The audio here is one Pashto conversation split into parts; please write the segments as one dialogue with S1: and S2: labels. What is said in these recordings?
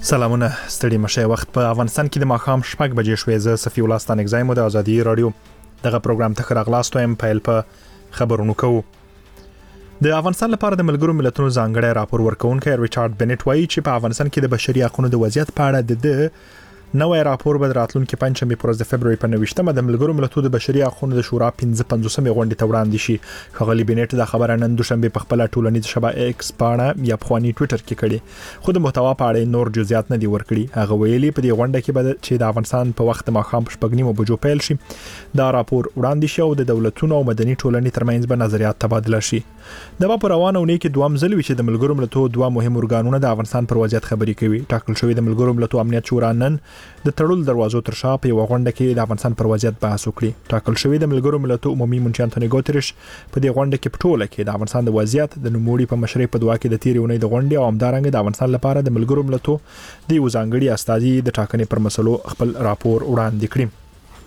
S1: سلامونه ستړي مشه وخت په افغانستان کې د ماښام 6 بجې شوې زه صفي الله ستان اگزایم د ازادي رادیو دغه پروګرام ته خراغلاستو ام پایل په خبرونو کوو. د افغانستان لپاره د ملګرو ملتونو ځانګړی راپور ورکونکي ریچارډ بنټ وایي چې په افغانستان کې د بشري حقوقو د وضعیت په اړه د نوې راپور به راتلونکي پنځمې پر ورځ د فبرवरी په 9مه د ملګرو ملتونو د بشري حقوقو د شورا 55مې غونډې ته وړاندې شي. خغلی بنټ د خبره نن دوشنبه په خپل ټولنیز شبکه ایکس باندې یا په خواني ټوئیټر کې کړي، خو د محتوا په اړه نور جزئیات نه دی ورکړي. هغه ویلي په دې غونډه کې به چې د افغانستان په وخت ماښام 6:30 بجو پیل شي دا راپور وړاندې شي او د دولتونو او مدني ټولنې ترمنځ به نظریات تبادله شي. د په روانه ونې کې دوام ځل وی چې د ملګرو ملتونو دوه مهم ارګانونه د افغانستان پر وضعیت خبري کوي. ټاکل شوی د ملګرو ملتونو امنیت شورا نن د تړل دروازو تر شا په غونډه کې د افغانستان پر وضعیت بحث وکړي. ټاکل شوی د ملګرو ملتونو عمومي منشي انټونی ګوتریش په دې غونډه کې پټوله کې د افغانستان د وضعیت د نوموړي په مشرۍ په دوا کې د تیرې ونې د غونډې او همدارنګه د افغانستان لپاره د ملګرو ملتونو د یو ځانګړي استازي د ټاکنې پر مسلو خپل راپور وړاندې کړی.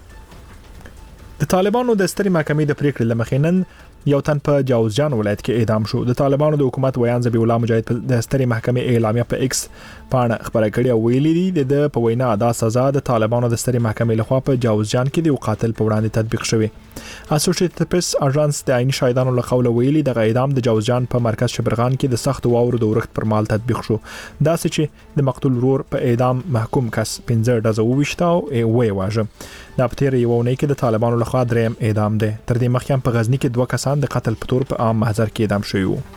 S1: د طالبانو د ستري محکمې د پریکړې لمخې نن یو تن په جاوزجان ولایت کې اعدام شو. د طالبانو د حکومت ویان ذبیح الله مجاهد د ستري محکمې اعلامیه په ایکس باندې خبره کړې او ویلي دي د په وینا دا سزا د طالبانو د ستري محکمې لخوا په جاوزجان کې د یو قاتل په وړاندې تطبیق شوی. اسوسییټډ پریس اژانس د عیني شاهدانو له قوله ویلي د اعدام د جاوزجان په مرکز شبرغان کې د سخت واورو د ورښت پر مال تطبیق شو. دا چې د مقتول ورور په اعدام محکوم کس 15 ډزو وشتاو وی واژه. دا په تیر یو ونې کې د طالبانو لخوا دریم اعدام دی. تر دې مخکې په غزنی کې 2 کسان د قتل په تور په عام محضر کې اعدام شوي وو.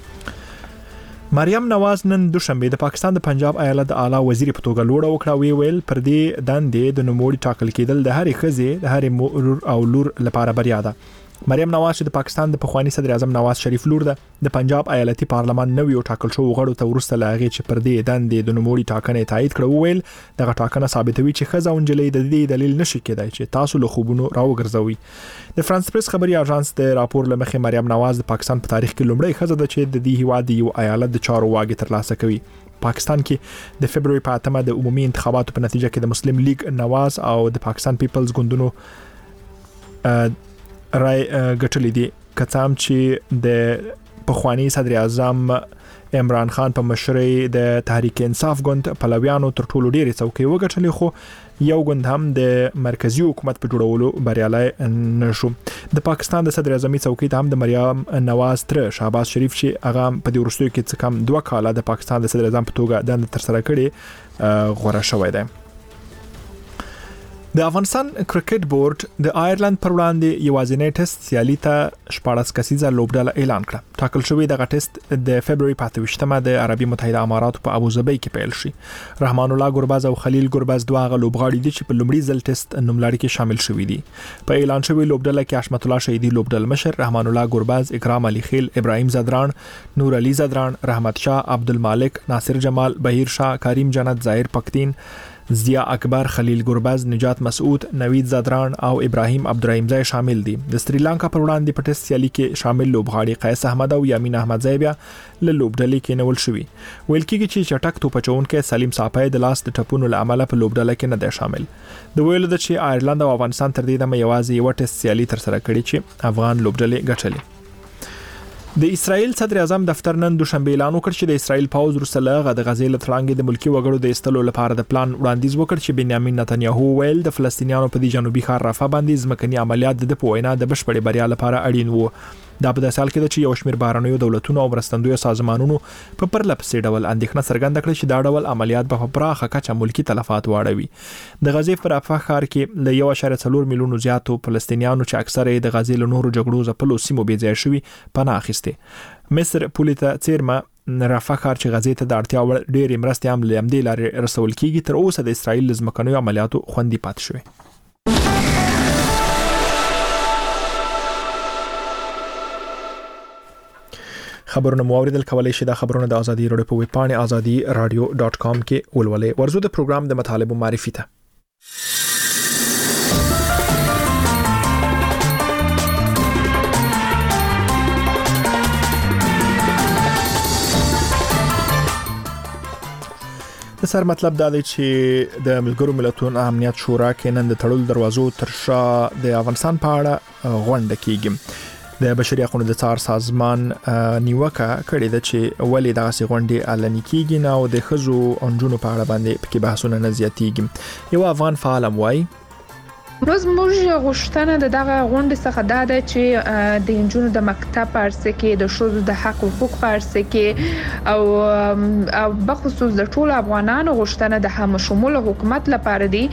S1: مریم نواز نن دوشنبه د پاکستان د پنجاب ایالت د اعلی وزیر په توګه لوړه وکړه. ویل پر دې دندې د نوموړي ټاکل کېدل د هرې ښځې د هرې مور او لور لپاره بریا ده. مریم نواز چې د پاکستان د پخوانی صدر اعظم نواز شریف لور ده د پنجاب ایالتي پارلمان نویو ټاکل شو غړو ته ورسته لاغې چې پر دې دندې د نوموړي ټاکنې تایید کړو. ویل دغه ټاکنه ثابتوي چې ښځه او نجلۍ د دې دلیل نشي کېدای چې تاسو له خوبونو راوګرځوي. د فرانس پریس خبري اژانس د راپور لمخې مریم نواز د پاکستان په تاریخ کې لومړی ښځه ده چې د دې هیواد یو ایالت د چارو واګي ترلاسه کوي. پاکستان کې د فبرवरी په 8مه د عمومي انتخاباتو په نتیجه کې د مسلم لیگ نواز او د پاکستان پیپلز ګوندونو رای ګټلې دي. کڅام چې د پخوانی صدر اعظم عمران خان په مشرۍ د تحریک انصاف ګوند پلویانو تر ټولو ډېرې څوکۍ وګټلې، خو یو ګوند هم د مرکزی حکومت په جوړولو بریالي نشو. د پاکستان د صدر اعظمي څوکۍ ته هم د مریم نواز تر شهباز شریف چې هغه په دې وروستیو کې څه کم 2 کاله د پاکستان د صدر اعظم په توګه دنده تر سره کړې غوړه شوې ده. د افغانستان کرکټ بورډ د آیرلند پر وړاندې یوازینی ټیسټ سیالي ته 14 کسیزه لوبډله اعلان کړه. ټاکل شوی دغه ټیسټ د فبرवरी په 28مه د عربي متحده اماراتو په ابوظبي کې پیل شي. رحمان الله ګرباز او خلیل ګرباز دوه غ لوبغاړي دي چې په لومړي ځل ټیسټ نوملړ کې شامل شوي دي. په اعلان شوی لوبډله کې حشمت الله شهیدی لوبډل مشر، رحمان الله ګرباز، اکرام علي خیل، ابراهیم زدران، نور علي زدران، رحمت شاه، عبدالمالک، ناصر جمال، بهیر شاه، کریم جنت، ظاهر پختین، ضیا اکبر، خلیل ګرباز، نجات مسعود، نوید زدران او ابراهیم عبدالرحیمزای شامل دي. د سریلانکا پر وړاندې په ټیسټ سیالي کې شامل لوبغاړي قیس احمد او یامین احمدزای بیا له لوبډلې کې نیول شوي. ویل کېږي چې چټک توپ اچونکي سلیم صاپای د لاس د ټپونو له امله په لوبډله کې نه دی شامل. د ویلو د چې آیرلند او افغانستان تر دې دمه یوازې یو ټیسټ سیالي تر سره کړې چې افغان لوبډلې ګټلې. د اسرائیل صدر اعظم دفتر نن دوشنبه اعلان وکړ چې د اسرائیل پوز وروسته د غزې له تړانګې د ملکی وګړو د استلو لپاره د پلان وړاندیز وکړ چې بنیامین نتنیاهو ویل د فلسطینیانو په دې جنوبي ښار رفح باندې ځمکني عملیات د پوینا د بشپړې بریا لپاره اړین وو. دا په داسې حال کې چې یو شمېر بهرنیو دولتونو او مرستندویو سازمانونو په پرله پسې ډول اندېښنه څرګنده کړې چې دا ډول عملیات به په پراخه کچه ملکی تلفات واړوي. د غزې په رفح ښار کې له 1.4 میلیونو زیاتو فلسطینیانو چې اکثره د غزې له نورو جګړو ځپلو سیمو بې ځای شوي پناه اخیستې. مصر پولیته څیرمه رفح ښار چې غزې ته د اړتیا وړ ډېرې مرستې هم له همدې لارې رسول کېږي تر اوسه د اسرائیل له ځمکنیو عملیاتو خوندي پاتې شوی. خبرونه مو اوریدل، کولای شئ دا خبرونه د ازادي رادیو په ویب پاڼه azadi.radio.com کې ولولئ. ورزو د پروګرام د مطالبه معرفي ته. د سر مطلب دا دی چې د ملګرو ملتونو امنیت شورا کې نن د تړل دروازو تر شا د افغانستان په اړه غونډه کیږي. د بشري حقوقو د څار سازمان نیوکه کړې ده چې ولې دغه غونډې اعلان کیږي نه او د خزو انجونو په اړه باندې پکې بحثونه نه زیاتېږي. یو افغان فعال وایي
S2: روز موږ غوښتنه د دغه غونډې څخه دا ده چې د انجونو د مکتب په اړه کې د ښځو د حق حقوق په اړه کې او بخصوص د ټولو افغانانو غوښتنه د هم شمول حکومت لپاره دی.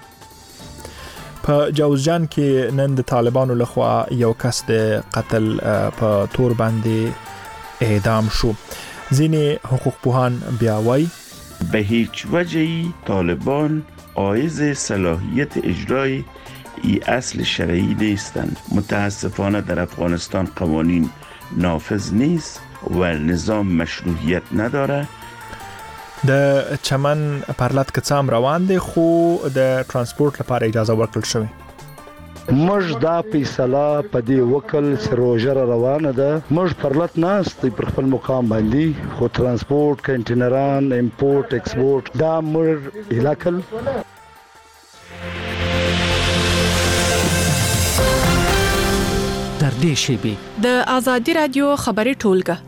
S1: په جوزجان کې نن د طالبانو لخوا یو کس د قتل په تور باندې اعدام شو. ځینې حقوق پوهان بیا وایي
S3: به هیچ وجهی طالبان عایز صلاحیت اجرای ای اصل شرعی نیستند. متاسفانه در افغانستان قوانین نافذ نیست و نظام مشروعیت نداره.
S1: د چمن پرلط کڅام روان دي خو د ترانسپورت لپاره اجازه ورکړل شوې.
S4: موږ دا فیصله په دې وکړ چې روزه روانه ده. موږ پرلط ناست پر خپل مقام باندې خو ترانسپورت کنټینران امپورټ ایکسپورټ دا موږ الکل.
S5: در دې شیبي
S6: د آزادي رادیو خبري ټولګه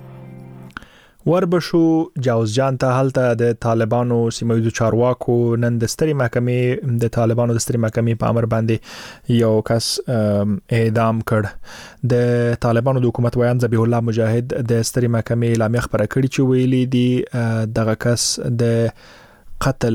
S1: وربشو جوزجان ته هلته د طالبانو سیمه چارواکو نن د ستري محکمې د طالبانو د ستري محکمې په امر باندې یو کس اعدام کړ. د طالبانو د حکومت ویان ذبیح الله مجاهد د ستري محکمې اعلامیه خبره کړې چې ویلي دي دغه کس د قتل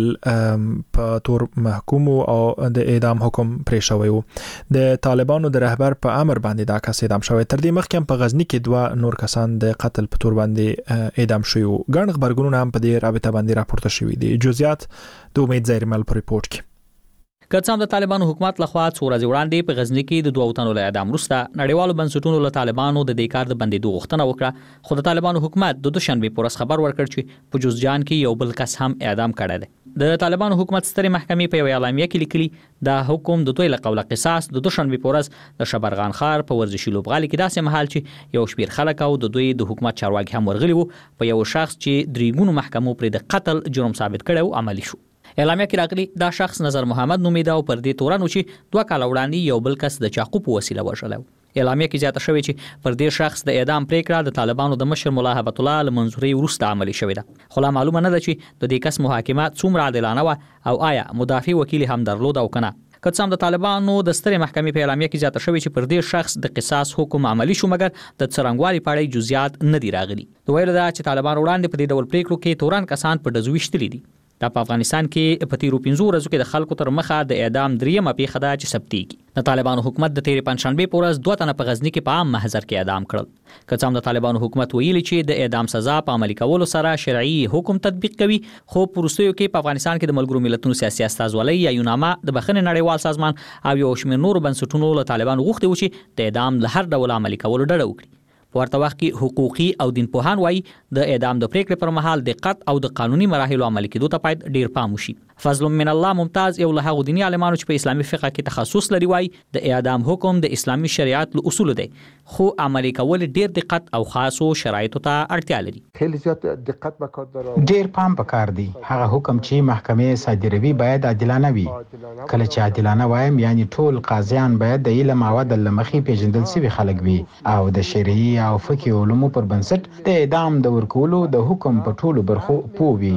S1: په تور محکوم او د اعدام حکم پرې شوی و. د طالبانو د رهبر په امر باندې دا کس اعدام شوی. تر دې مخکې په غزنی کې 2 نور کسان د قتل په تور باندې اعدام شوی وو. ګڼ خبرګونونه هم په دې رابطه باندې راپورته شوی دي. جزئیات د امید زیرمل په ریپورت کې.
S5: کڅام د طالبانو حکومت لخوا څو ورځې وړاندې په غزنی کې د 2 تنو له اعدام وروسته نړیوالو بنسټونو له طالبانو د دې کار د بندیدو غوښتنه وکړه. خو د طالبانو حکومت د دوشنبه پورس خبر ورکړ چې په جوزجان کې یو بل کس هم اعدام کړی دی. د طالبانو حکومت ستري محکمې په یو اعلامیه کې لیکلي دا حکم د دوی له قوله قصاص د دوشنبه پورس د شبرغان ښار په ورزشي لوبغالي کې داسې مهال چې یو شمېر خلک او د دوی د حکومت چارواکي هم ورغلي وو په یو شخص چې درېګونو محکمو پر د قتل جرم ثابت کړی او عملی شو. اعلامیه کې راغلي دا شخص نظر محمد نومیده او پر دې تورن چې 2 کال وړاندې یو بل کس د چاقو په وسیله وژلی. اعلامیه کې زیاته شوې چې پر دې شخص د اعدام پریکړه د طالبانو د مشر مولا هبت الله له منظوري وروسته عملی شوې ده. خو لا معلومه نه ده چې د دې کس محاکمه څومره عادلانه و او آیا مدافع وکیل هم درلود او کنه. کڅام د طالبانو د ستري محکمې په اعلامیه کې زیاته شوې چې پر دې شخص د قصاص حکم عملی شو مګر د څرنګوالي په اړه جزئیات نه دی راغلي. د ویل دا چې طالبان وړاندې په دې ډول پریکړو کې تورن کسان په دزو وشتلي دي. دا په افغانستان کې په تیرو 15 ورځو کې د خلکو تر مخه د اعدام دریمه پیښه ده چې ثبتېږي. د طالبانو حکومت د تیرې پنځشنبه په ورځ 2 تنه په غزنی کې په عام محضر کې اعدام کړل. کڅام د طالبانو حکومت ویلي چې د اعدام سزا په عملي کولو سره شرعي حکم تطبیق کوي. خو پروستیو کې په افغانستان کې د ملګرو ملتونو سیاسي استازولۍ یا یوناما د بخښنې نړیوال سازمان او یو شمېر نورو بنسټونو له طالبانو غوښتي و چې د اعدام له هر ډول عملي کولو ډډه وکړي. په ورته وخت کې حقوقي او دین پوهان وایي د اعدام د پریکړې پر مهال دقت او د قانوني مراحلو عملي کېدو ته باید ډیر پام وشي. فضل من الله ممتاز یو له هغو دیني عالمانو چې په اسلامي فقه کې تخصص لري وایي د اعدام حکم د اسلامي شریعت له اصول دی خو عملي کول ډیر دقت او خاصو شرایطو ته اړتیا لري.
S7: خیلی زیات دقت وکړه.
S8: ډیر پام پکار دی. هغه حکم چې محکمې صادروي باید عادلانه وي. کله چې عادلانه وایم یعنی ټول قاضیان باید د علم او عدل لمخې پیژندل شوي خلک وي او د شرعي او فقهي علومو پر بنسټ د اعدام د ورکولو د حکم په ټولو برخو پوهوي.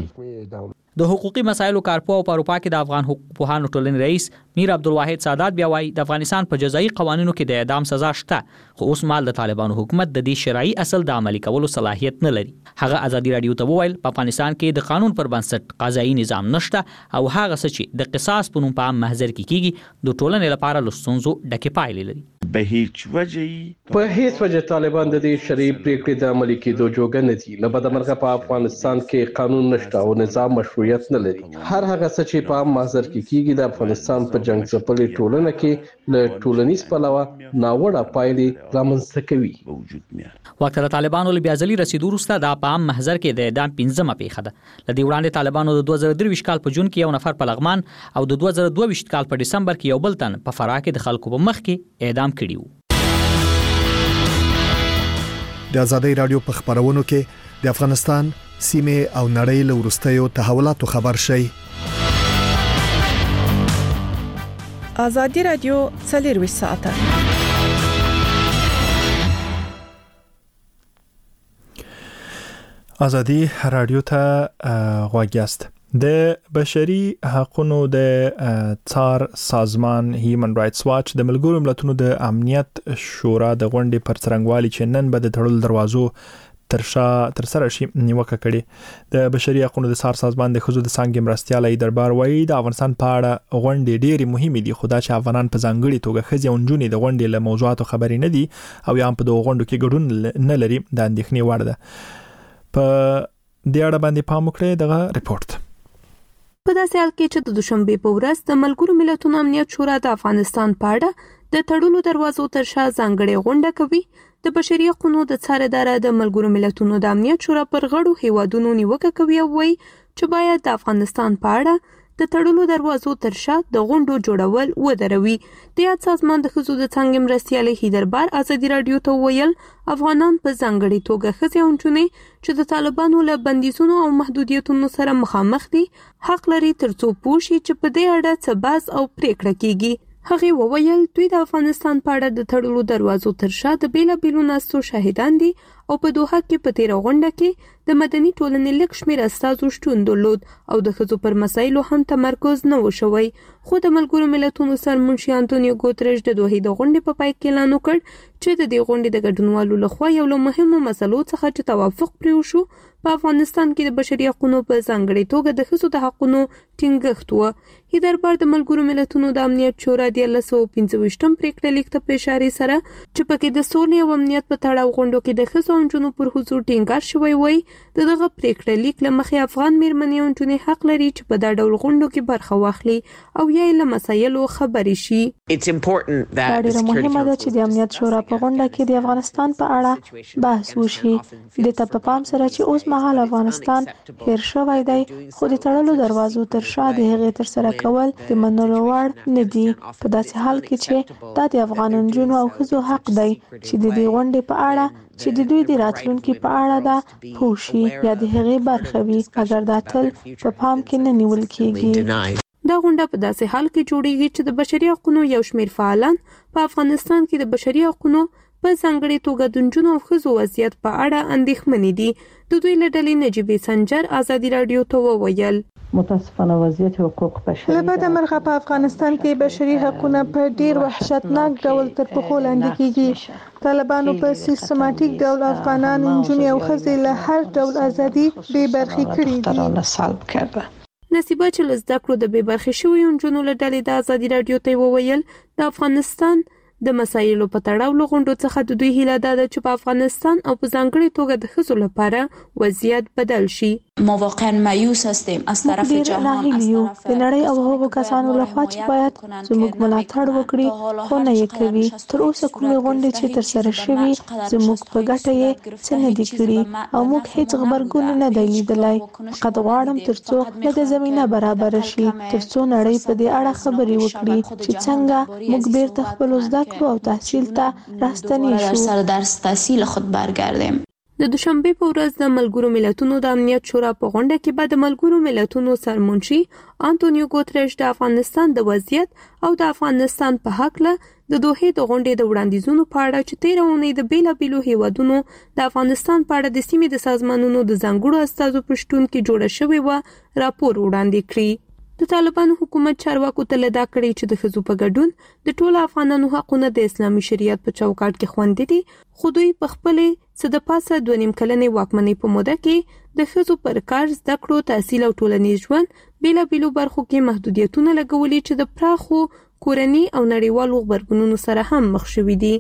S5: د حقوقي مسایلو کارپو او په اروپا کې د افغان حقوق پوهانو ټولنې رئیس میر عبدالواحد سادات بیا وایي د افغانستان په جزایي قوانینو کې د اعدام سزا شته خو اوس مال د طالبانو حکومت د دې شرعي اصل د عملي کولو صلاحیت نه لري. هغه ازادي رادیو ته وویل په افغانستان کې د قانون پر بنسټ قضایي نظام نشته او هغه څه چې د قصاص په نوم په عام محضر کې کیږي د ټولنې لپاره لستونزو ډکې پایلې لري.
S3: به هیچ وجهی
S9: په هیڅ وجه طالبان د دې شرعي پریکړې د عملي کېدو جوګه نه دي. له بده مرغه په افغانستان کې قانون نشته او نظام مشروعیت نه لري. هر هغه څه چې په عام محضر کې کیږي د افغانستان په جنگ ځپلې ټولنه کې له ټولنیز پلوه ناوړه پایلې رامنځته کوي.
S5: وخت د طالبانو له بیا ځلې رسیدو وروسته د عام محضر کې د اعدام 15مه پیښه ده. له دې وړاندې طالبانو د 2023 کال په جون کې یو نفر په لغمان او د 2022 کال په دسمبر کې یو بل تن په فراه کې د خلکو په مخ کې اعدام کړي وو.
S10: د آزادۍ رادیو په خبرونو کې د افغانستان سیمه او نړۍ له وروستیو تحولاتو خبر شي.
S6: آزادي رادیو 24 ساعته
S1: ازادي رادیو ته غواګیاست. د بشري حقوقو د څار سازمان هیومن رائټس واچ د ملګرو ملتونو د امنیت شورا د غونډې پر څرنګوالي چې نن به د تړل دروازو تر سره شي نیوکه کړي. د بشري حقوقو د څار سازمان د خزو د څنګه مرستيالي دربار وایي د افغانستان په اړه غونډې ډېری مهمه دي، خو دا چې افغانان په ځانګړي توګه خزي او نجونې د غونډې له موضوعاتو خبرې نه دي او یا په دغه غونډو کې ګډون نه لري د اندېښنې وړ ده. په دې اړه باندې پام وکړئ دغه ریپورت.
S11: په داسې حال کې چې د دوشنبه په ورځ د ملګرو ملتونو امنیت شورا د افغانستان په اړه د تړلو دروازو تر شا ځانګړې غونډه کوي، د بشري حقوقو د څارندوی د ملګرو ملتونو د امنیت شورا پر غړو هیوادونو نیوکه کوي او وایي چې باید د افغانستان په اړه د تړلو دروازو تر شا د غونډو جوړول ودروي. د یاد سازمان د خزو د څنګه مرستيالي هیدربار ازادي رادیو ته ویل افغانان په ځانګړي توګه خزي او نجونې چې د طالبانو له بندیزونو او محدودیتونو سره مخامخ دي حق لري ترڅو پوه شي چې په دې اړه څه بحث او پریکړه کیږي. هغه وویل دوی د افغانستان په اړه د تړلو دروازو تر شا د بیلابیلو ناستو شاهدان دي او په دوحه کې په تیر غونډه کې د مدني ټولنې لږ شمېر استازو شتون درلود او د ښځو پر مسایلو هم تمرکز نه وشوي. خو د ملګرو ملتونو سرمنشي انټونیو ګوتریش د دوحې د غونډې په پای کې اعلان وکړ چې د دې غونډې د ګډونوالو لخوا یو له مهمو مسلو څخه چې توافق پرې وشو په افغانستان کې د بشري حقوقو په ځانګړي توګه د ښځو د حقوقو ټینګښت و. هیدربار د ملګرو ملتونو د امنیت شورا د 1925م پریکړه لیک ته په اشاره سره چې پکې د سولې او امنیت په تړاو غونډو کې د ښځو او نجونو پر حضور ټینګار شوی وای دغه پریکړه لیک له مخې افغان میرمنې او نجونې حق لري چې په دا ډول غونډو کې برخه واخلي او یې له مسایلو خبرې شي.
S12: دا ډیره مهمه ده چې د امنیت شورا په غونډه کې د افغانستان په اړه بحث وشي. د ته په پام سره چې اوس مهال افغانستان هیر شوی دی خو د تړلو دروازو تر شا د هغې تر سره کول د منلو وړ نه دي، په داسې حال کې چې دا د افغان نجونو او ښځو حق دی چې د دې غونډې په اړه چې د دوی د راتلونکي په اړه دا پوه شي یا د هغې برخه وي، اگر دا تل په پام کې نه نیول کېږي.
S11: دا غونډه په داسې حال کې جوړیږي چې د بشري حقوقو یو شمېر فعالان په افغانستان کې د بشري حقوقو په ځانګړي توګه د نجونو او ښځو وضعیت په اړه اندېښمن دي. د دوی له ډلې نجیبې سنجر ازادي رادیو ته وویل
S13: متاسفانه وضعیت حقوق بشري
S14: له بده مرغه په افغانستان کې بشري حقوق په ډیر وحشتناک ډول تر پخو لاندې کیږي. طالبانو په سیستماتیک ډول افغانان نجونې او ښځې له هر ډول ازادي بې برخې کړي دي.
S11: نصیبه چې له زده کړو د بې برخې شویو نجونو له ډلې د ازادي رادیو ته وویل د افغانستان د مسایلو په تړاو له غونډو څخه د دوی هیله ده چې په افغانستان او په ځانګړي توګه د ښځو لپاره وضعیت بدل شي.
S15: ما واقعا مایوس هستیم از طرف جهان،
S12: از طرف د نړۍ او هغو کسانو لخوا چې باید زموږ ملاتړ وکړي خو نه یې کوي. تر اوسه کومې غونډې چې تر سره شوي زموږ په ګټه یې څه نه دي کړي او موږ هیڅ غبرګون نه دی لیدلی. فقط غواړم ترڅو د زمینه برابر شي ترڅو نړۍ په دې اړه خبرې وکړي چې څنګه موږ بیرته خپل زده کړو او تحصیل ته راستنې شو.
S15: سر درس تحصیل خود برگردیم.
S11: د دوشنبه په ورځ د ملګرو ملتونو د امنیت شورا په غونډه کې به د ملګرو ملتونو سرمنشي انټونیو ګوتریش د افغانستان د وضعیت او د افغانستان په حق له د دوحې د غونډې د وړاندیزونو په اړه چې تیر اونۍ د بیلابیلو هیوادونو د افغانستان په اړه د سیمې د سازمانونو د ځانګړو استازو په شتون کې جوړه شوې و راپور وړاندې کړی. د طالبانو حکومت چارواکو ته لدا کړی چې د ښځو په ګډون د ټولو افغانانو حقونه د اسلامي شریعت په چوکاټ کې خوندي دي، خو دوی په خپلې څه د پاسه 2.5 کلنې واکمنۍ په موده کې د ښځو پر کار، زده کړو، تحصیل او ټولنیز ژوند بیلابیلو برخو کې محدودیتونه لګولي چې د پراخو کورني او نړیوالو غبرګونونو سره هم مخ شوي دي.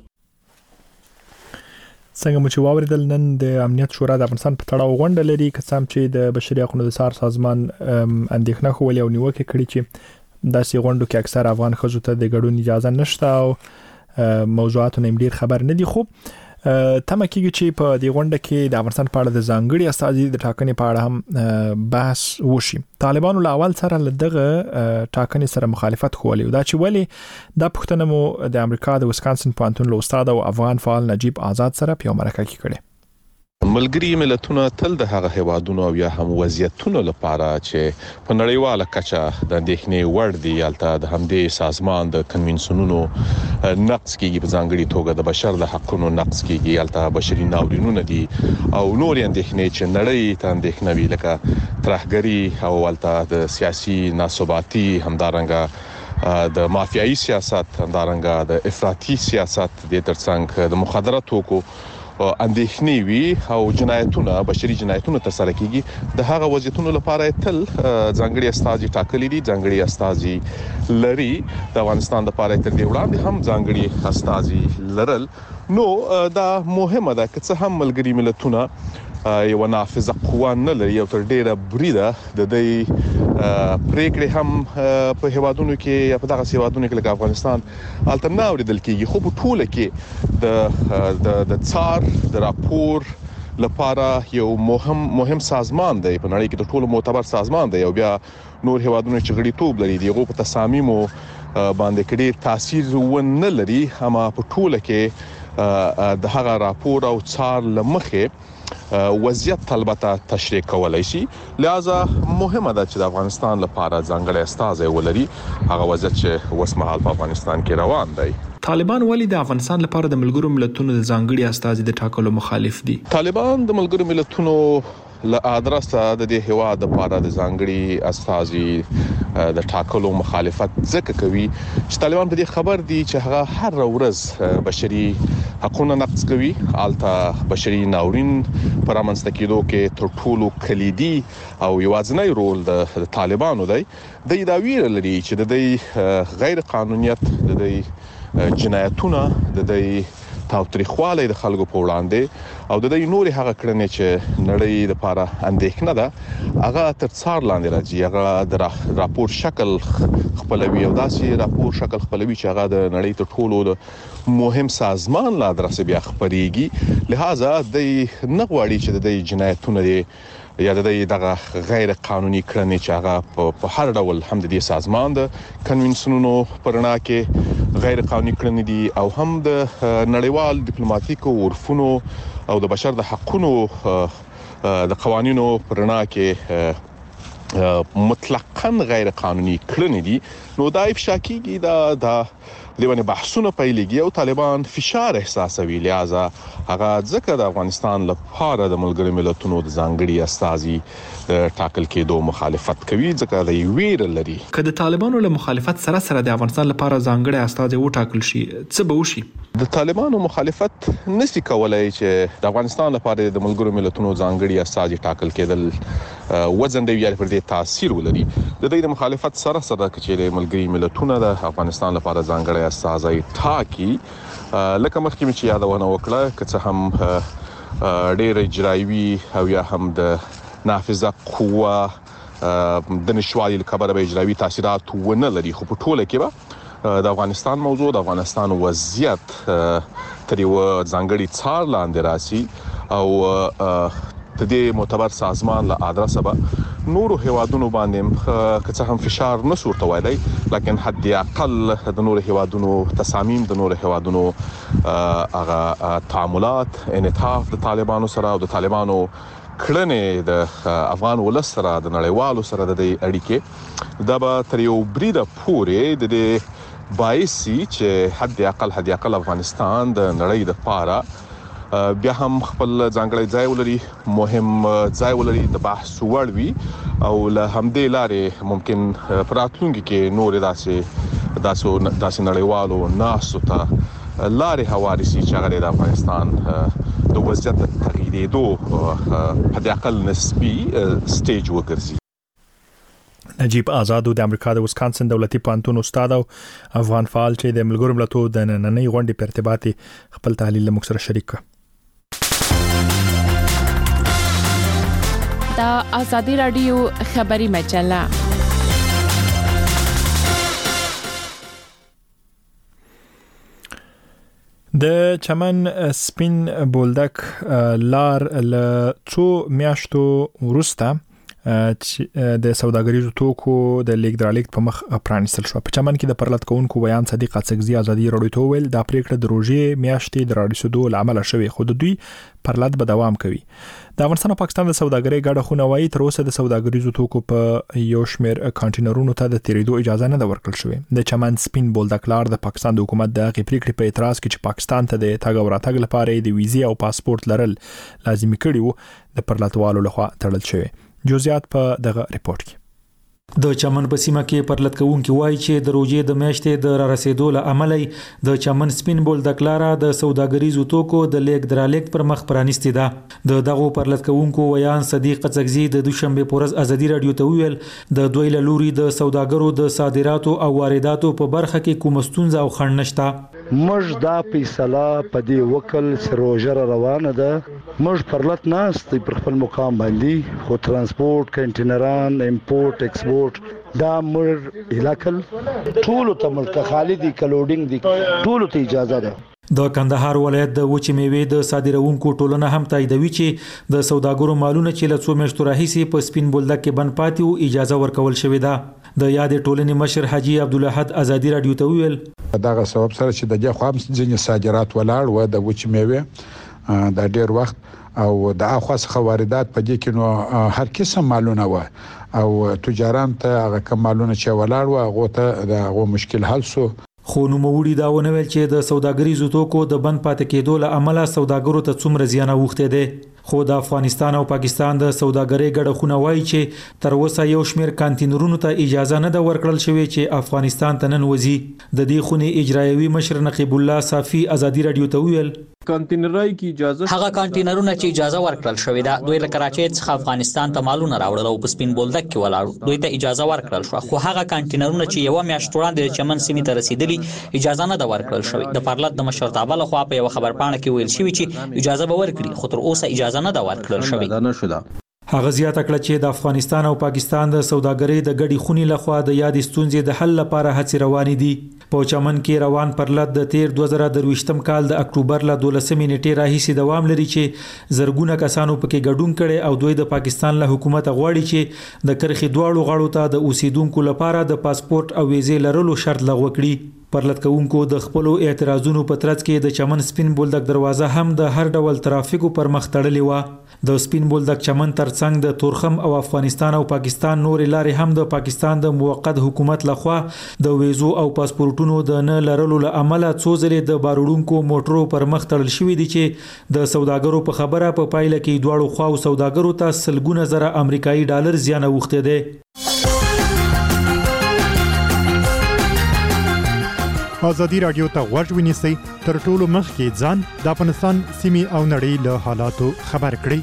S1: څنګه مو چې واوریدل نن د امنیت شورا د افغانستان په تړاو غونډه لري، قسم چې د بشري حقوقو د څار سازمان اندېښنه خولې او نیوکه کړې چې داسې غونډو کې اکثر افغان ښځو ته د ګډون اجازه نشته او موضوعاتونه ډیر خبر نه دي. خو تمه کېږي چې په دې غونډه کې د افغانستان په اړه د ځانګړي استازي د ټاکنې په اړه هم بحث وشي. طالبانو له اول سره له دغه ټاکنې سره مخالفت کولی، دا چې ولې دا پوښتنه مو د امریکا د وسکانسن پوهنتون له استاد او افغان فعال نجیب آزاد سره په مرکه کې کړې.
S16: ملګری ملتونه تل د هغه هیوادونو او یا هم وضعیتونو لپاره چې په نړیواله کچه د اندېښنې وړ دي یالته د همدې سازمان د کنوینسیونونو نقض کیږي په ځانګړي توګه د بشر د حقوقو نقض کیږي یالته بشري ناورینونه دي او نور اندېښنې چې نړۍ ته اندېښنه وی لکه ترهګری او یالته د سیاسي ناثباتي همدارنګه د مافیایي سیاست همدارنګه د افراطي سیاست د ترڅنګ د مخدره توکو اندېښنې وی او جنایتونه بشري جنایتونه ترسره کیږي د هغه وضعیتونو لپاره تل ځانګړي استازي ټاکلي دي ځانګړي استازي لري د افغانستان لپاره تر دې وړاندې هم ځانګړي استازي لرل نو دا مهمه ده چې هم ملګری ملتونه یو نافذه قوه نه لري او تر ډیره بریده د دې پریکړې هم په هیوادونو کې یا په دغه هیوادونو کې لکه افغانستان الټرناو ردل کېږي خو په ټوله کې د څار د راپور لپاره یو مهم سازمان دی په نړۍ کې د ټولو معتبر سازمان دی او بیا نور هیوادونو چې غړیتوب لري دغه په تصامیمو باندې کډیر تاثیر ونه لري اما په ټوله کې د هغه راپور او څار لمخه وضعیت البته تشریح کولای شي لہذا مهمه ده چې د افغانستان لپاره ځانګړی استازی ولري هغه وضعیت چې وسمحال په افغانستان کې روان دی
S1: طالبان ولې د افغانستان لپاره د ملګرو ملتونو د ځانګړي استازي د ټاکلو مخالف دي
S16: طالبان د ملګرو ملتونو له ادرسه د دې هواد لپاره د ځانګړي استازي د ټاکلو مخالفت ځکه کوي چې طالبان په دې خبر دي چې هغه هر ورځ بشري حقوقونه نقض کوي البته بشري ناورین پر امنځته کېدو کې تر ټولو کلیدي او یوازینی رول د طالبانو دی د دا ویره لري چې د دې غیر قانونیت د دې جنایتونه د دې تاوتریخواله د خلکو په وړاندې او د دې نور هغه کړنې چې نړۍ لپاره اندېښنه ده هغه تر څار لاندې راځي هغه د راپور شکل خپلوي او داسې راپور شکل خپلوي چې هغه د نړۍ ته ټولو د مهم سازمان لا درسه بیا خبريږي لہذا د نغواړي چې د جنایتونو دي یا د دغه غیر قانوني کړنې چې هغه په هر ډول هم د دې سازمان د کنوینسیونونو پرنا کې غیر قانوني کړنې دي او هم د نړیوال ډیپلوماټیکو عرفونو او د بشر د حقوقو د قوانینو پرنا کې مطلقاً غیر قانوني کړنې دي نو دا افشا کیږي د دیوانه بحثونه پیلېږي او طالبان فشار احساسوي لہذا هغه ځکه د افغانستان لپاره د ملګرو ملتونو د ځانګړي استازي ټاکل کېدو مخالفت کوي ځکه د ویره لري
S1: که د طالبانو له مخالفت سره د افغانستان لپاره ځانګړي استازي وټاکل شي څه به وشي
S16: د طالبانو مخالفت نسی کولای چې د افغانستان لپاره د ملګرو ملتونو ځانګړي استازي ټاکل کېدل وزن دی پر دې تاثیر ولري د دې مخالفت سره چې د ملګري ملتونو د افغانستان لپاره ځانګړي استازي ټاکي لکه مخکې چې یادونه وکړه چې هم ډېر اجرایي او یا هم د نافذه قوه د نشوالي خبره به اجرایي تاثیرات ونه لري خو په ټوله کې به د افغانستان موضوع د افغانستان وضعیت تر یو ځانګړي څار لاندې راسي او د دې معتبر سازمان له ادرسه به نورو هیوادونو باندې که څه هم فشار نه صورت وایي لکه حد اقل د نورو هیوادونو تصامیم د نورو هیوادونو هغه تعاملات انعطاف د طالبانو سره او د طالبانو کړنې د افغان ولس سره د نړیوالو سره د اړیکې دا به تر یو بریده پورې د دې باعثي چې حد اقل افغانستان د نړۍ د پاره بیا هم خپل ځانګړی ځای ولري مهم ځای ولري د بحث وړ وي او له همدې لارې ممکن پراتلونکي کې نور داسې نړیوالو ناسو ته لارې هواري شي چې هغه د افغانستان د وضعیت تغییرېدو په اقل نسبي سټیج وګرځي
S1: نجیب آزاد د امریکا د وسکانسن دولتي پوهنتون استاد او افغان فعال چې د ملګرو ملتونو د نننۍ غونډې په ارتباط خپل تحلیل له موږ سره شریک کړ
S6: د آزادی رادیو خبری مجله
S1: د چمن سپین بولدک لار له څو میاشتو وروسته د سوداګریزو توکو د لیک درلیک په مخ پرانیستل شو. په چمن کې د پرلط کوونکو بیان صدیق اڅکزي ازادي رادیو ته ویل دا پریکړه د روزي میاشتې د رادیو عمل شوی خو د دوی پرلط به دوام کوي. د افغانستان او پاکستان د سوداګرۍ ګډه خونه وایي تر اوسه د سوداګریزو توکو په یو شمېر کانټینرونو ته د تیریدو اجازه نه ورکړل شوې. د چمن سپین بولدک لار د پاکستان د حکومت د پریکړې په اعتراض کې چې پاکستان ته د تګ او راتګ لپاره د ویزې او پاسپورت لرل لازمي کړي وو د پرلطوالو لخوا تړل شوی. جزئیات په دغه ریپورت کې.
S17: د چمن په سیمه کې پرلط کوونکي وایي چې د روزي د میاشتې د رارسېدو له امله د چمن سپین بولدک لار د سوداګریزو توکو د لیک درلیک پر مخ پرانیستي ده. د دغه پرلط کوونکو ویان صدیق اڅکزي د دوشنبه پورز ازادي رادیو ته ویل د دوی له لوري د سوداګرو د صادراتو او وارداتو په برخه کې کوم ستونزه او خنډ نشته.
S4: مش دا فیصله په دې وکل سروجر روانه ده. مش پرلط ناست پر خپل مقام باندې خو ترانسپورت کانټینران امپورت ایکسپورت دا مر الکل ټول ته ملک خالدي کلوډینګ دي ټول ته اجازه ده.
S17: د کندهار ولایت د وچې میوې د صادرونکو ټولنه هم تاییدوي چې د سوداګرو مالونه چې له څو میاشتو راهیسې په سپین بولدک کې بند پاتې او اجازه ورکول شوې ده. د یادې ټولنې مشر حاجی عبدالاحد ازادي رادیو ته ویل
S18: دغه سبب سره چې د دې خو هم ځینې صادرات ولاړ و د وچې میوې د ډیر وخت او د اخوا څخه واردات په دې کې نو هر قسم مالونه و او تجاران ته هغه کوم مالونه چې ولاړ و هغه ته د مشکل حل سو.
S17: خو نو موړي دا ونه ویل چې د سوداګریزو توکو د بند پاتې کېدو له امله سوداګرو ته څومره زیان اوښته دي. خو د افغانستان او پاکستان د سوداګرۍ ګډه خونه وایي چې تر اوسه یو شمېر کانټینرونو ته اجازه نه ده ورکړل شوې چې افغانستان ته نن وځي. د دې خونې اجرایوي مشر نقیب الله صافي ازادي رادیو ته ویل
S19: کانټینرای کی اجازه
S5: هغه کانټینرونه چې اجازه ورکړل شوې ده دوی له کراچۍ څخه افغانستان ته مالونه راوړل او په سپین بولدک کې ولاړ دوی ته اجازه ورکړل شو. خو هغه کانټینرونه چې یو میاشت وړاندې د چمن سیمې ته رسیدلي اجازه نه ده ورکړل شوې. د پرلط د مشرتابه لخوا په یو خبرپاڼه کې ویل شوی چې اجازه به ورکړي خو تر اوسه اجازه نه ده ورکړل شوې.
S17: هغه زیاته کړه چې د افغانستان او پاکستان د سوداګرۍ د ګډي خونې لخوا د یاد ستونزې د حل لپاره هڅې روانې دي. په چمن کې روان پرلط د تیر 2023م کال د اکتوبر له 12 نیټې راهیسې دوام لري چې زرګونه کسانو پکې ګډون کړي او دوی د پاکستان له حکومت غواړي چې د کرخي دواړو غاړو ته د اوسیدونکو لپاره د پاسپورت او ویزې لرلو شرط لغوه کړي. پرلط کوونکو د خپل اعتراضونو په ترڅ کې د چمن سپین بولدک دروازه هم د هر ډول ترافیکو پر مخ تړلې و. د سپین بولدک چمن ترڅنګ د تورخم او افغانستان او پاکستان نورې لارې هم د پاکستان د موقت حکومت لخوا د ویزو او پاسپورتونو د نه لرلو له امله څو ځلې د باروړونکو موټرو پر مخ تړل شوې دي چې د سوداګرو په خبره په پایله کې دواړو خواو سوداګرو ته سلګونه زره امریکایي ډالر زیان اوښته دي.
S10: ازادي رادیو ته غوږ ونیسئ تر ټولو مخکې ځان د افغانستان سیمې او نړۍ له حالاتو خبر کړئ.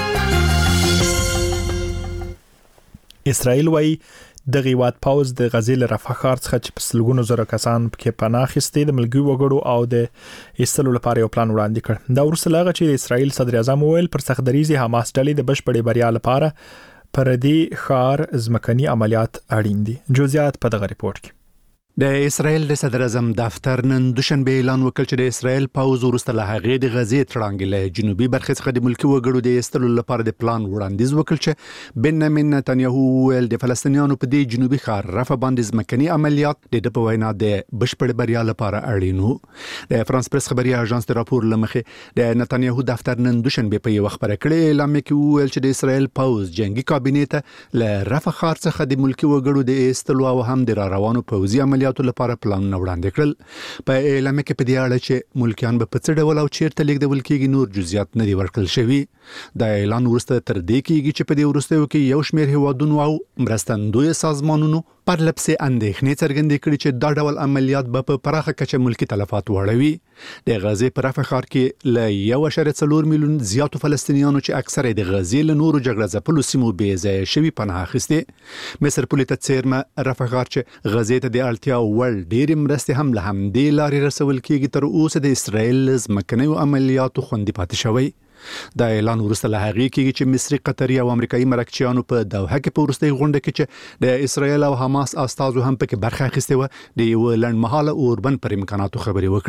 S1: اسرائیل وايي د غیوات پاوز د غزې له رفح ښار څخه چې په سلګونو زره کسان پکې پناه اخیستي د ملګرو وګړو او د ایستلو لپاره یو پلان وړاندې کړ. دا وروسته لاغه چې د اسرائیل صدر اعظم ویل پر سختدریزي حماس ډلې د بشپړې بریا لپاره پر دې ښار ځمکني عملیات اړین دي. جزئیات په دغه ریپورت کې.
S20: د اسرائیل د صدر اعظم دفتر نن دوشنبه اعلان وکړ چې د اسرائیل پاوز وروسته له هغې د غزې تړانګې له جنوبي برخې څخه د ملکي وګړو د ایستلو لپاره د پلان وړاندیز وکړ چې بنیامین نتنیاهو ویل د فلسطینیانو په دې جنوبي ښار رفح باندې ځمکني عملیات د په وینا د بشپړ بریا لپاره اړین وو. د فرانس پریس خبري اژانس د راپور لمخې د نتنیاهو دفتر نن دوشنبه په یو خبره کړې اعلان کې ویل چې د اسرائیل پاوز جنگي کابینې ته له رفح ښار څخه د ملکي وګړو د ایستلو او هم د روانو پوځي عملیاتو لپاره پلان وړاندې کړل. په اعلان کې په دې اړه چې ملکیان به په څه ډول او چیرته لیږدول کېږي نور جزئیات نه دي ورکړل شوي. د اعلان وروسته تر دې کېږي چې په دې وروستیو کې یو شمېر هیوادونو او مرستندوی سازمانونو پر لپسې اندېښنې څرګندې کړې چې دا ډول عملیات به په پراخه کچه ملکی تلفات واړوي. د غزې په رفح ښار کې له 1.4 میلیون زیاتو فلسطینیانو چې اکثره د غزې له نورو جګړه ځپلو سیمو بې ځایه شوي پناه اخیستې. مصر پولې ته څیرمه رفح ښار چې غزې ته د اړتیا وړ ډېرې مرستې هم له همدې لارې رسول کېږي تر اوسه د اسرائیل ځمکنیو عملیاتو خوندي پاتې شوی. دا اعلان وروسته له هغې کېږي چې مصري قطري او امریکایي مرکچیانو په دوحه کې په وروستۍ غونډه کې چې د اسرائیل او حماس استازو هم پکې برخه اخیستې وه د یو لنډمهاله اوربند پر امکاناتو خبرې وکړې.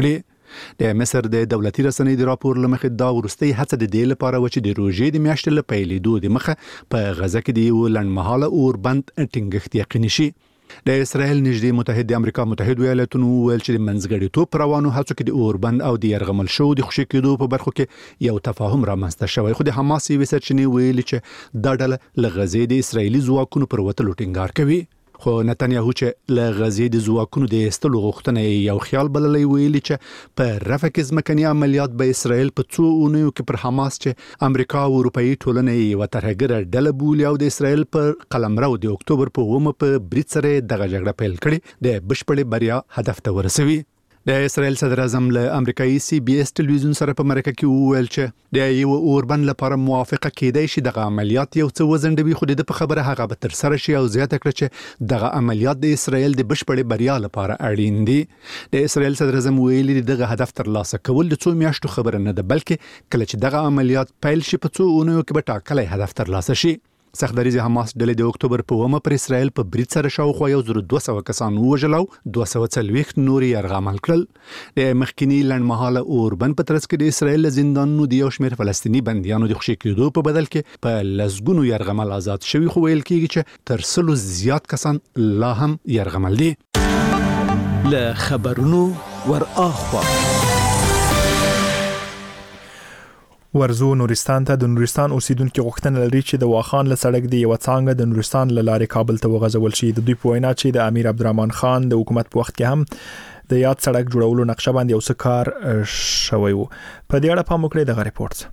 S20: د مصر د دولتي رسنۍ د راپور لمخې دا ورستۍ هڅه د دې لپاره و چې د روژې د میاشتې له پیلېدو د مخه په غزه کې د یو لنډمهاله اوربند ټینګښت یقیني شي. د اسرائیل نږدې متحد د امریکا متحد ایالاتونو ویل چې د منځګړیتوب روانو هڅو کې د اوربند او د يرغمل شو د خوشي کېدو په برخو کې یو تفاهم رامنځته شوی، خو د حماس یې سرچینې ویلي چې دا ډله له غزې د اسرائیلي ځواکونو پر وتلو ټینګار کوي. خو نتنیاهو چې له غزې د ځواکونو د ایستلو غوښتنه یو خیال بللی، ویلي چې په رفح کې ځمکني عملیات به اسرائیل په څو اونیو کې پر حماس چې امریکا او اروپایي ټولنې یوه ترهګره ډله بولي او د اسرائیل پر قلمرو د اکتوبر په 9 په برید سره دغه جګړه پیل کړې د بشپړې بریا هدف ته ورسوي. د اسرائیل صدر اعظم له امریکایي CBS ټلویزیون سره په مرکه کې وویل چې د یو اوربند لپاره موافقه کېدای شي دغه عملیات یو څه وزندوي، خو د په خبره هغه به تر سره شي او زیاته کړه چې دغه عملیات د اسرائیل د بشپړې بریا لپاره اړین دي. د اسرائیل صدر اعظم ویلي دغه هدف ترلاسه کول د څو میاشتو خبره نه ده، بلکې کله چې دغه عملیات پیل شي په څو اونیو کې به ټاکلی هدف ترلاسه شي. سختدریز حماس ډلې د اکتوبر په 9 پر اسرائیل په برید سره شاوخوا 1200 کسان ووژل او 240 نور یرغمل کړل. د مخکینی لنډمهاله اوربند په ترڅ کې د اسرائیل زندانونو د یو شمېر فلسطیني بنديانو د خوشي کېدو په بدل کې په لسګونو یرغمل آزاد شوي، خو ویل کېږي چې تر 100 زیات کسان لا هم یرغمل دي.
S21: له خبرونو ور اخوا
S1: ورزو نورستان ته. د نورستان اوسیدونکو غوښتنه لري چې د واخان له سړک دی یو څنګه د نورستان له لارې کابل ته وغځول شي. د دوی په وینا چې د امیر عبدالرحمن خان د حکومت په وخت کې هم د یاد سړک جوړولو نقشه باندې یو څه کار شوی وو. په دې اړه پام وکړئ د ریپورت.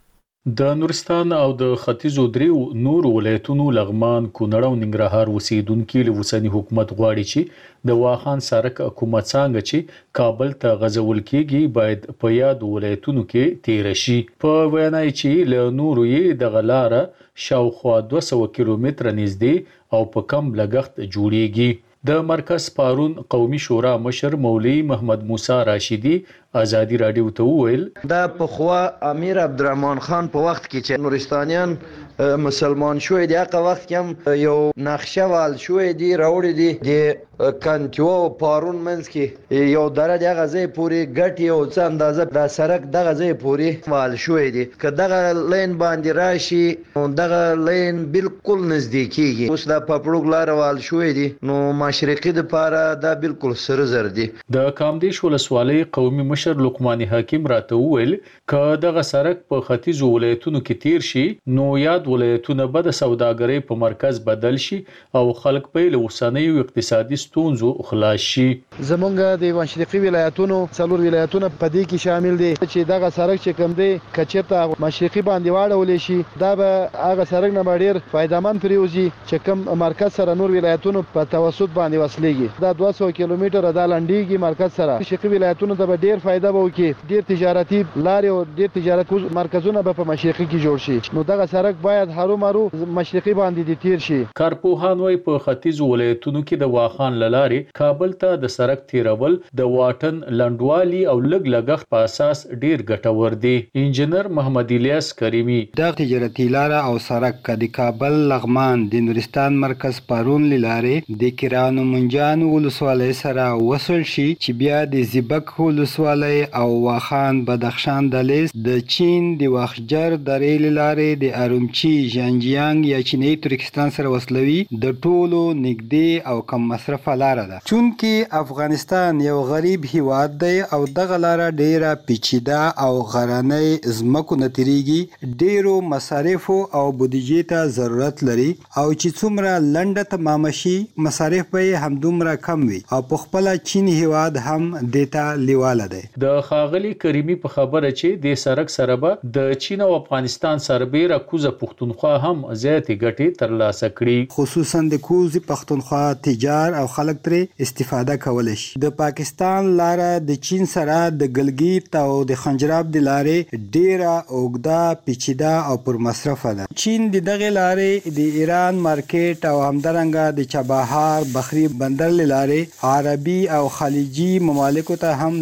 S22: د نورستان او د ختیځو دریو نور ولایتونو لغمان، کونړ او ننګرهار اوسیدونکو له وسنی حکومت غواړي چې د واخان سړک کومه څنګه چې کابل ته غځول کیږي باید په یاد ولایتونو کې تیر شي. په وینا چې له نورو یې د غلاره شاوخوا 200 کیلومتره نږدې او په کم لګښت جوړیږي. د مرکز پارون قومي شورا مشر مولوی محمد موسی راشدی ازادي رادیو ته وویل
S23: دا په خوا امیر عبدالرحمن خان په وخت کې چې نورستانیان مسلمان شوی دی، هغه وخت کې هم یو نقشه وال شوی دی راوړی دی د کانتیو پارون منځ کې یو دره د غزې پوری ګټي او څه اندازه د سړک د غزې پوری وال شوی دی. که دغه لین باندې راشي دغه لین بالکل نزدیکیږي. اوس د پپړوګ لار وال شوی دی نو مشرقي د پاره دا بالکل سره زر دی.
S22: د کامدیش ولسوالۍ قومي مشر لقمان حکیم راته وویل ک دغه سړک په ختیځو ولایتونو کې تیر شي نو یاد ولایتونه به د سوداګرۍ په مرکز بدل شي او خلک په لوسانیو اقتصادي ستونزو خلاص شي.
S23: زمونږ د مشرقي ولایتونو څلور ولایتونه په دې کې شامل دي چې دغه سړک چې کوم دی کچته مشرقي باندې واړول شي دا به هغه سړک نه ډیر فائدمن پریوزي چې کوم مرکز سره نور ولایتونو په توسط باندې وصلېږي. دا 200 کیلومتره د لنډیږي مرکز سره. مشرقي ولایتونو ته به ډیر فائدہ به وکړي، ډیر تجارتي لارې او ډیر تجارت مرکزونه به په مشرقي کې جوړ شي. نو دغه سړک باید هرو مرو مشرقي باندې د تیر شي.
S22: کارپوهان وايي په ختیځو ولایتونو کې د واخان لارې کابل ته د سړک تیرول د واټن لنډوالي او لګ لګښت په اساس ډیر ګټور دی. انجنیر محمد الیاس کریمی
S24: د تجارتي لار او سړک د کابل لغمان د نورستان مرکز پارون لارې د کیرانو منجان ولسوالۍ سره وصل شي چې بیا د زیبک ولسوالۍ او واخان بدخشان دلیز د چین د واخجر د ریل لارې د ارومچی ژانجیانګ یا چینی ترکستان سره وصلوي د ټولو نږدې او کم مصرفه لار ده. چونکې افغانستان یو غریب هیواد دی او دغه لار ډیره پیچیده او غرنۍ ځمکو نه تیریږي، ډیرو مصارفو او بودیجې ته ضرورت لري او چې څومره لنډه تمام شي مصارف به همدومره کم وي او په خپل چین هیواد هم دیتا لیواله دی.
S22: د خاغلی کریمی په خبره چې د سړک سره به د چین او افغانستان سربېره کوزه پښتونخوا هم زیاتې ګټې ترلاسه کړي،
S24: خصوصا د کوزه پښتونخوا تجار او خلک ترې استفاده کولی شي. د پاکستان لاره د چین سره د ګلګیت او د خنجراب د لارې ډیره اوږده پیچیده او پر مصرفه ده. چین د دغه لارې د ایران مارکیټ او همدارنګه د چابهار بخری بندر لارې عربي او خلیجي ممالکو ته هم لاره پیدا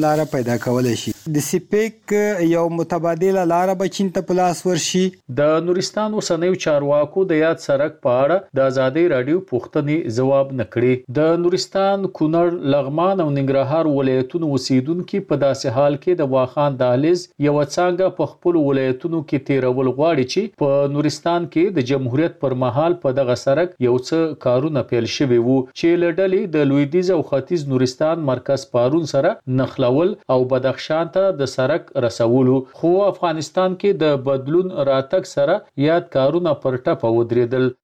S24: پیدا کولای شي. د سپیک یو متبادله لار به چین ته پلاس ورشي.
S22: د نورستان اوسنیو چارواکو د یاد سرک په اړه د ازادي رادیو پوښتنې ځواب نکړي. د نورستان، کونړ، لغمان او ننګرهار ولایتونو اوسیدونکو په داسې حال کې د واخان دهلیز یو څنګه په خپل ولایتونو کې تیرول غواړي چې په نورستان کې د جمهوریت پر مهال په دغه سرک یو څه کارونه پیل شوي وو چې لړلې د لویدیځ او ختیځ نورستان مرکز پارون سره نخلول او بدخشان ته د سرک رسولو. خو افغانستان کې د بدلون راتګ سره یاد کارونه پر ټاپه ودرېدل.